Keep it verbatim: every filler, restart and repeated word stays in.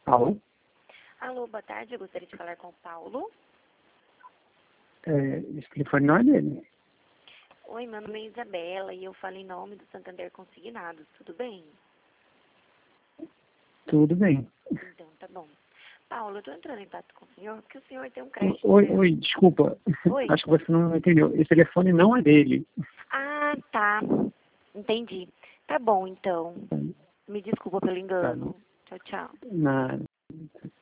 Alô? Alô, boa tarde. Eu gostaria de falar com o Paulo. É, esse telefone não é dele. Oi, meu nome é Isabela e eu falo em nome do Santander Consignados. Tudo bem? Tudo bem. Então, tá bom. Paulo, eu tô entrando em contato com o senhor porque o senhor tem um crédito. Oi, né? oi, desculpa. Oi. Acho que você não entendeu. Esse telefone não é dele. Ah, tá. Entendi. Tá bom, então. Me desculpa pelo Tá bom. engano. Tchau, tchau. Na...